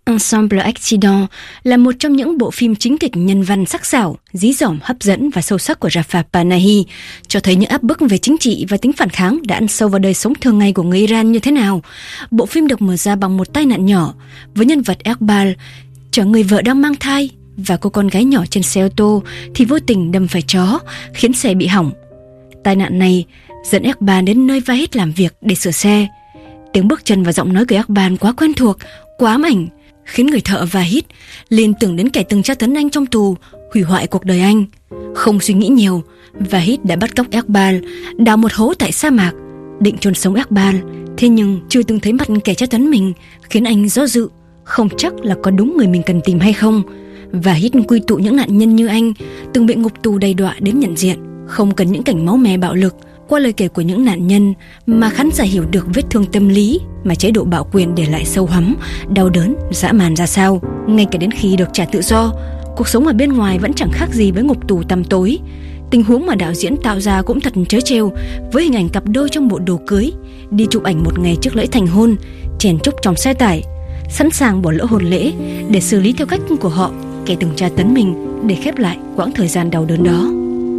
Ensemble Accident là một trong những bộ phim chính kịch nhân văn sắc sảo, dí dỏm, hấp dẫn và sâu sắc của Jafar Panahi, cho thấy những áp bức về chính trị và tính phản kháng đã ăn sâu vào đời sống thường ngày của người Iran như thế nào. Bộ phim được mở ra bằng một tai nạn nhỏ với nhân vật Iqbal chở người vợ đang mang thai và cô con gái nhỏ trên xe ô tô thì vô tình đâm phải chó, khiến xe bị hỏng. Tai nạn này dẫn Iqbal đến nơi Vahid làm việc để sửa xe. Tiếng bước chân và giọng nói của Iqbal quá quen thuộc, quá ám ảnh, khiến người thợ Vahid liên tưởng đến kẻ từng tra tấn anh trong tù, hủy hoại cuộc đời anh. Không suy nghĩ nhiều, Vahid đã bắt cóc Iqbal, đào một hố tại sa mạc, định chôn sống Iqbal. Thế nhưng chưa từng thấy mặt kẻ tra tấn mình, khiến anh do dự, không chắc là có đúng người mình cần tìm hay không. Vahid quy tụ những nạn nhân như anh, từng bị ngục tù đầy đọa đến nhận diện, không cần những cảnh máu me bạo lực. Qua lời kể của những nạn nhân mà khán giả hiểu được vết thương tâm lý mà chế độ bạo quyền để lại sâu hắm, đau đớn, dã man ra sao. Ngay cả đến khi được trả tự do, cuộc sống ở bên ngoài vẫn chẳng khác gì với ngục tù tăm tối. Tình huống mà đạo diễn tạo ra cũng thật trớ trêu, với hình ảnh cặp đôi trong bộ đồ cưới đi chụp ảnh một ngày trước lễ thành hôn, chèn chúc trong xe tải, sẵn sàng bỏ lỡ hôn lễ để xử lý theo cách của họ kẻ từng tra tấn mình, để khép lại quãng thời gian đau đớn đó.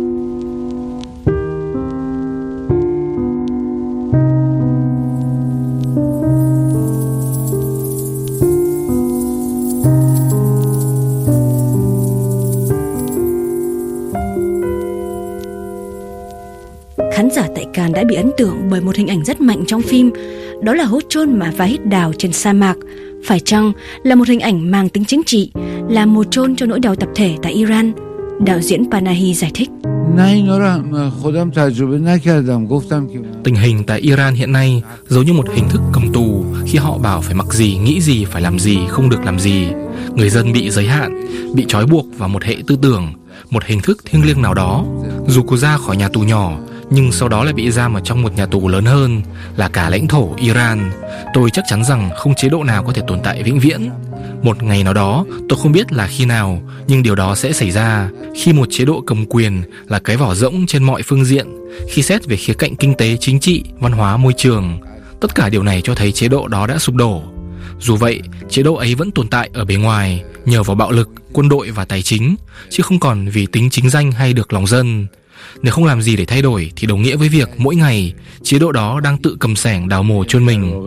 Khán giả tại Cannes đã bị ấn tượng bởi một hình ảnh rất mạnh trong phim, đó là hố chôn mà Vahid đào trên sa mạc. Phải chăng là một hình ảnh mang tính chính trị, là mồ chôn cho nỗi đau tập thể tại Iran? Đạo diễn Panahi giải thích. Tình hình tại Iran hiện nay giống như một hình thức cầm tù, khi họ bảo phải mặc gì, nghĩ gì, phải làm gì, không được làm gì. Người dân bị giới hạn, bị trói buộc vào một hệ tư tưởng, một hình thức thiêng liêng nào đó. Dù có ra khỏi nhà tù nhỏ, nhưng sau đó lại bị giam ở trong một nhà tù lớn hơn, là cả lãnh thổ Iran. Tôi chắc chắn rằng không chế độ nào có thể tồn tại vĩnh viễn. Một ngày nào đó, tôi không biết là khi nào, nhưng điều đó sẽ xảy ra khi một chế độ cầm quyền là cái vỏ rỗng trên mọi phương diện, khi xét về khía cạnh kinh tế, chính trị, văn hóa, môi trường. Tất cả điều này cho thấy chế độ đó đã sụp đổ. Dù vậy, chế độ ấy vẫn tồn tại ở bề ngoài nhờ vào bạo lực, quân đội và tài chính, chứ không còn vì tính chính danh hay được lòng dân. Nếu không làm gì để thay đổi thì đồng nghĩa với việc mỗi ngày chế độ đó đang tự cầm xẻng đào mồ chôn mình.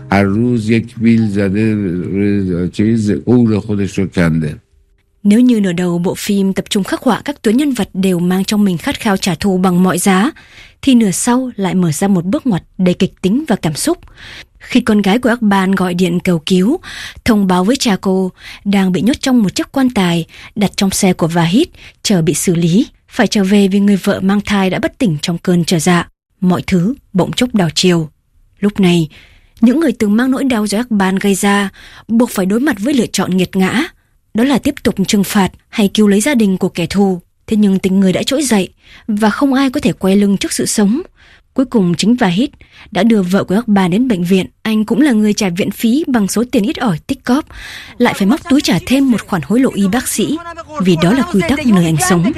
Nếu như nửa đầu bộ phim tập trung khắc họa các tuyến nhân vật đều mang trong mình khát khao trả thù bằng mọi giá, thì nửa sau lại mở ra một bước ngoặt đầy kịch tính và cảm xúc. Khi con gái của Iqbal gọi điện cầu cứu, thông báo với cha cô đang bị nhốt trong một chiếc quan tài đặt trong xe của Vahid, chờ bị xử lý, phải trở về vì người vợ mang thai đã bất tỉnh trong cơn trở dạ. Mọi thứ bỗng chốc đảo chiều. Lúc này, những người từng mang nỗi đau do Iqbal gây ra buộc phải đối mặt với lựa chọn nghiệt ngã, đó là tiếp tục trừng phạt hay cứu lấy gia đình của kẻ thù. Thế nhưng tình người đã trỗi dậy và không ai có thể quay lưng trước sự sống. Cuối cùng chính Vahid đã đưa vợ của Iqbal đến bệnh viện. Anh cũng là người trả viện phí bằng số tiền ít ỏi tích cóp, lại phải móc túi trả thêm một khoản hối lộ y bác sĩ, vì đó là quy tắc nơi anh sống.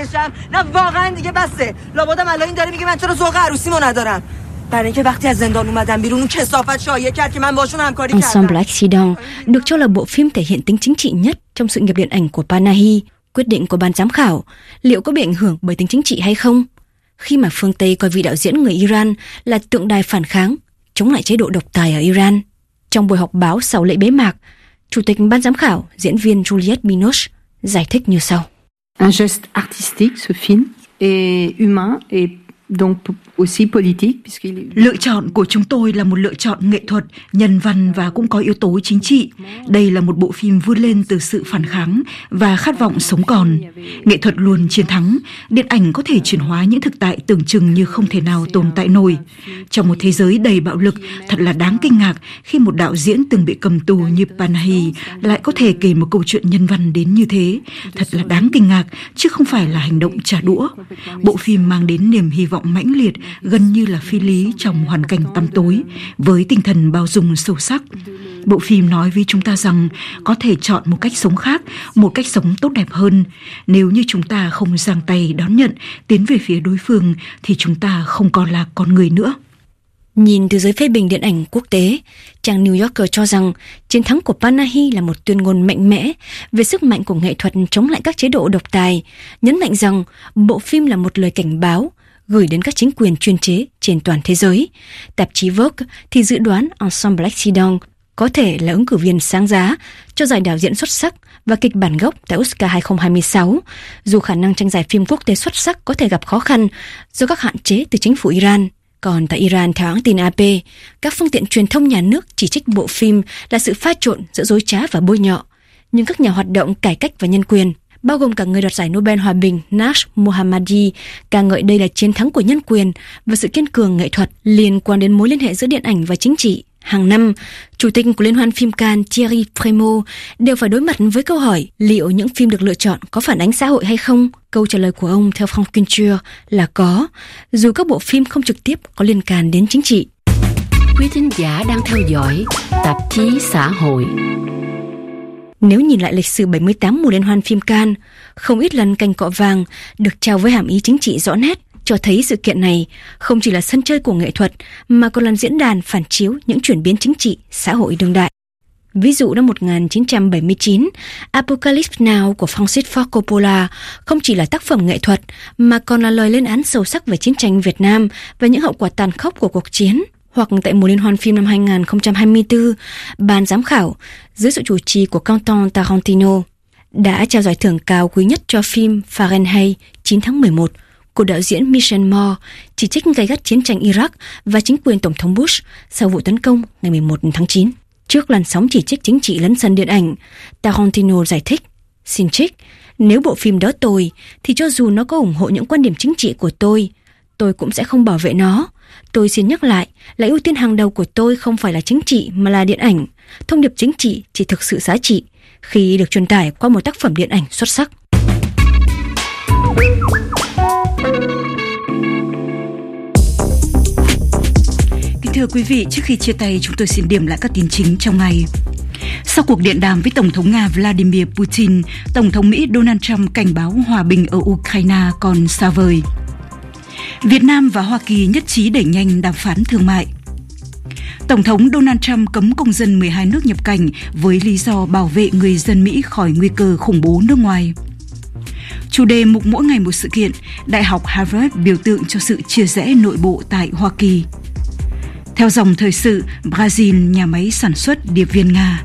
Ensemble Accident được cho là bộ phim thể hiện tính chính trị nhất trong sự nghiệp điện ảnh của Panahi. Quyết định của ban giám khảo liệu có bị ảnh hưởng bởi tính chính trị hay không, khi mà phương Tây coi vị đạo diễn người Iran là tượng đài phản kháng chống lại chế độ độc tài ở Iran? Trong buổi họp báo sau lễ bế mạc, chủ tịch ban giám khảo, diễn viên Juliette Binoche giải thích như sau. Un geste artistique, ce film est humain et donc aussi politique. Lựa chọn của chúng tôi là một lựa chọn nghệ thuật, nhân văn và cũng có yếu tố chính trị. Đây là một bộ phim vươn lên từ sự phản kháng và khát vọng sống còn. Nghệ thuật luôn chiến thắng, điện ảnh có thể chuyển hóa những thực tại tưởng chừng như không thể nào tồn tại nổi. Trong một thế giới đầy bạo lực, thật là đáng kinh ngạc khi một đạo diễn từng bị cầm tù như Panahi lại có thể kể một câu chuyện nhân văn đến như thế. Thật là đáng kinh ngạc, chứ không phải là hành động trả đũa. Bộ phim mang đến niềm hy vọng mãnh liệt, gần như là phi lý trong hoàn cảnh tăm tối, với tinh thần bao dung sâu sắc. Bộ phim nói với chúng ta rằng có thể chọn một cách sống khác, một cách sống tốt đẹp hơn. Nếu như chúng ta không giang tay đón nhận, tiến về phía đối phương, thì chúng ta không còn là con người nữa. Nhìn từ giới phê bình điện ảnh quốc tế, trang New Yorker cho rằng chiến thắng của Panahi là một tuyên ngôn mạnh mẽ về sức mạnh của nghệ thuật chống lại các chế độ độc tài, nhấn mạnh rằng bộ phim là một lời cảnh báo gửi đến các chính quyền chuyên chế trên toàn thế giới. Tạp chí Vogue thì dự đoán Ensemble Accident có thể là ứng cử viên sáng giá cho giải đạo diễn xuất sắc và kịch bản gốc tại Oscar hai không hai sáu, dù khả năng tranh giải phim quốc tế xuất sắc có thể gặp khó khăn do các hạn chế từ chính phủ Iran. Còn tại Iran, theo hãng tin a pê, các phương tiện truyền thông nhà nước chỉ trích bộ phim là sự pha trộn giữa dối trá và bôi nhọ. Nhưng các nhà hoạt động cải cách và nhân quyền, bao gồm cả người đoạt giải Nobel Hòa bình Nash Mohammadi, ca ngợi đây là chiến thắng của nhân quyền và sự kiên cường nghệ thuật liên quan đến mối liên hệ giữa điện ảnh và chính trị. Hàng năm, chủ tịch của Liên hoan phim Cannes Thierry Frémaux đều phải đối mặt với câu hỏi liệu những phim được lựa chọn có phản ánh xã hội hay không. Câu trả lời của ông theo France Culture là có, dù các bộ phim không trực tiếp có liên can đến chính trị. Quý thính giả đang theo dõi tạp chí xã hội. Nếu nhìn lại lịch sử bảy mươi tám mùa Liên hoan phim Cannes, không ít lần cành cọ vàng được trao với hàm ý chính trị rõ nét, cho thấy sự kiện này không chỉ là sân chơi của nghệ thuật mà còn là diễn đàn phản chiếu những chuyển biến chính trị, xã hội đương đại. Ví dụ năm một nghìn chín trăm bảy mươi chín, Apocalypse Now của Francis Ford Coppola không chỉ là tác phẩm nghệ thuật mà còn là lời lên án sâu sắc về chiến tranh Việt Nam và những hậu quả tàn khốc của cuộc chiến. Hoặc tại mùa Liên hoan phim năm hai không hai tư, ban giám khảo dưới sự chủ trì của Quentin Tarantino đã trao giải thưởng cao quý nhất cho phim Fahrenheit chín tháng mười một của đạo diễn Michel Moore, chỉ trích gay gắt chiến tranh Iraq và chính quyền Tổng thống Bush sau vụ tấn công ngày mười một tháng chín. Trước làn sóng chỉ trích chính trị lấn sân điện ảnh, Tarantino giải thích, xin trích, nếu bộ phim đó tồi, thì cho dù nó có ủng hộ những quan điểm chính trị của tôi, tôi cũng sẽ không bảo vệ nó. Tôi xin nhắc lại là ưu tiên hàng đầu của tôi không phải là chính trị mà là điện ảnh. Thông điệp chính trị chỉ thực sự giá trị khi được truyền tải qua một tác phẩm điện ảnh xuất sắc. Kính thưa quý vị, trước khi chia tay chúng tôi xin điểm lại các tin chính trong ngày. Sau cuộc điện đàm với Tổng thống Nga Vladimir Putin, Tổng thống Mỹ Donald Trump cảnh báo hòa bình ở Ukraine còn xa vời. Việt Nam và Hoa Kỳ nhất trí đẩy nhanh đàm phán thương mại. Tổng thống Donald Trump cấm công dân mười hai nước nhập cảnh với lý do bảo vệ người dân Mỹ khỏi nguy cơ khủng bố nước ngoài. Chủ đề mục mỗi ngày một sự kiện, Đại học Harvard biểu tượng cho sự chia rẽ nội bộ tại Hoa Kỳ. Theo dòng thời sự, Brazil nhà máy sản xuất điệp viên Nga.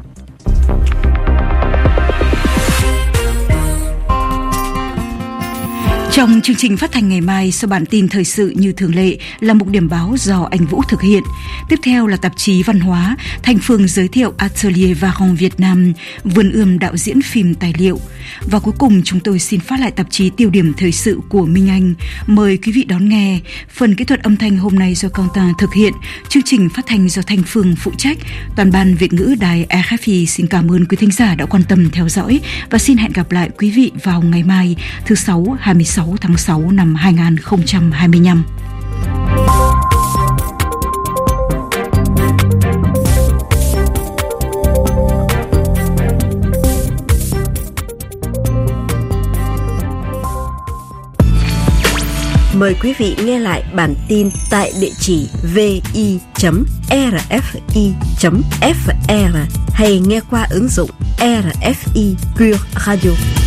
Trong chương trình phát thanh ngày mai, sau bản tin thời sự như thường lệ là mục điểm báo do anh Vũ thực hiện. Tiếp theo là tạp chí văn hóa, Thành Phương giới thiệu Atelier Varon Việt Nam, vườn ươm đạo diễn phim tài liệu. Và cuối cùng chúng tôi xin phát lại tạp chí tiêu điểm thời sự của Minh Anh. Mời quý vị đón nghe. Phần kỹ thuật âm thanh hôm nay do Quentin thực hiện, chương trình phát thanh do Thành Phương phụ trách. Toàn ban Việt ngữ đài rờ ép i xin cảm ơn quý thính giả đã quan tâm theo dõi và xin hẹn gặp lại quý vị vào ngày mai thứ Sáu hai mươi sáu tháng sáu năm hai nghìn không trăm hai mươi lăm. Mời quý vị nghe lại bản tin tại địa chỉ vê i chấm rờ ép i chấm ép rờ hay nghe qua ứng dụng rờ ép i Pure Radio.